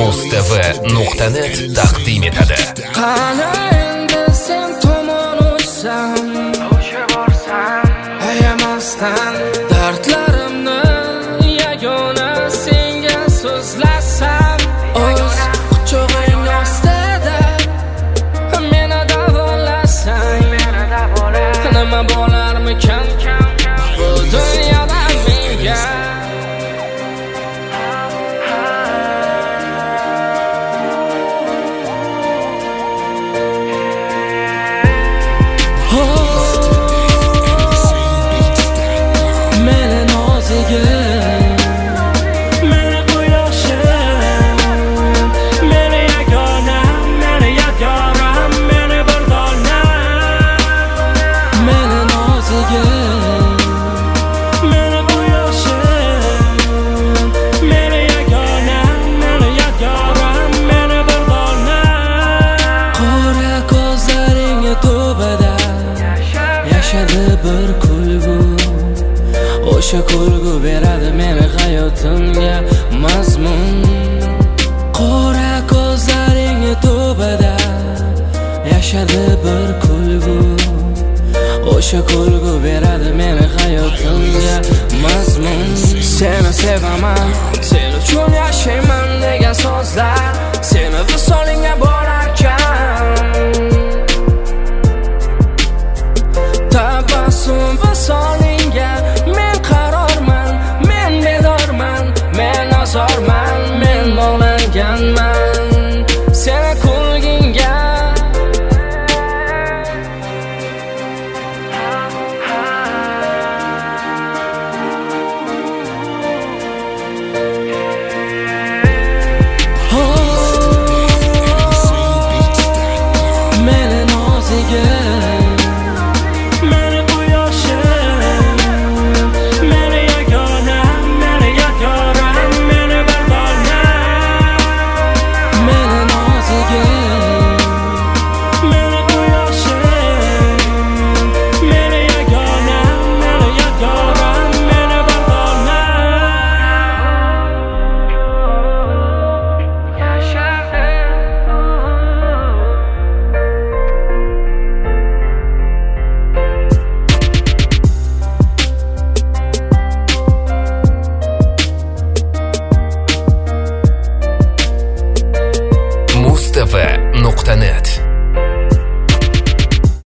Mustv.net taqdim etadi. Qani endi sen tomon o'tsam, ayamasdan dardlarimni yagona senga so'zlasam, o'z quchog'ing ostida meni davolasang, nima bo'larmikan bu dunyoda menga? Bir kulgu, o'sha kulgu beradi meni hayotimga mazmun. Qora ko'zlaring tubida yashadi bir kulgu, o'sha kulgu beradi meni hayotimga mazmun. Seni sevaman, sen uchun yashayman degan so'zlar seni visolingga borarkan, tabassum visolingga men qarorman, men bedorman, men ozorman, men bog'langanman seni kulgingga. Meni noziga Mustv.net